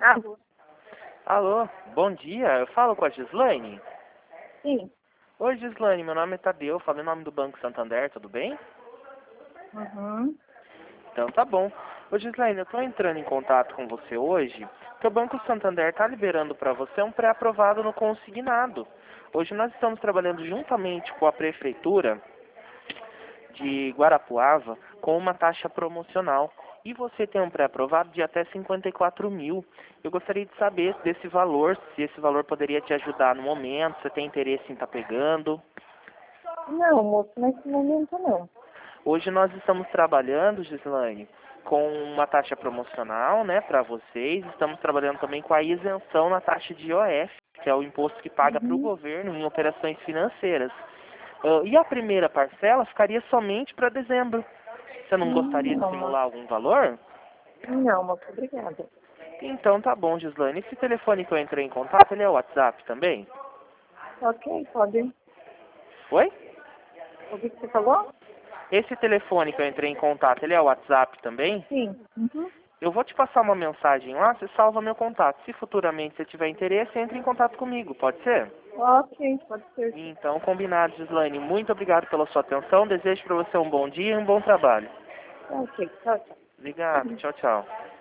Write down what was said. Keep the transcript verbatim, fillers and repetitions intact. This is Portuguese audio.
Alô? Alô, bom dia, eu falo com a Gislaine? Sim. Oi Gislaine, meu nome é Tadeu, falo em nome do Banco Santander, tudo bem? Uhum. Então tá bom. Ô Gislaine, eu tô entrando em contato com você hoje, porque o Banco Santander tá liberando para você um pré-aprovado no consignado. Hoje nós estamos trabalhando juntamente com a Prefeitura de Guarapuava com uma taxa promocional. E você tem um pré-aprovado de até cinquenta e quatro mil. Eu gostaria de saber desse valor, se esse valor poderia te ajudar no momento, você tem interesse em estar pegando. Não, moço, nesse momento não. Hoje nós estamos trabalhando, Gislaine, com uma taxa promocional, né, para vocês. Estamos trabalhando também com a isenção na taxa de I O F, que é o imposto que paga para o Uhum. governo em operações financeiras. Ah, e a primeira parcela ficaria somente para dezembro. Você não Hum, gostaria de Não, moço. simular algum valor? Não, moço, obrigada. Então tá bom, Gislaine. Esse telefone que eu entrei em contato, ele é o WhatsApp também? Ok, pode. Oi? O que que você falou? Esse telefone que eu entrei em contato, ele é o WhatsApp também? Sim. Uhum. Eu vou te passar uma mensagem lá, você salva meu contato. Se futuramente você tiver interesse, entre em contato comigo, pode ser? Ok, pode ser. Então, combinado, Gislaine. Muito obrigado pela sua atenção. Desejo para você um bom dia e um bom trabalho. Ok, tchau, tchau. Obrigado. Tchau, tchau.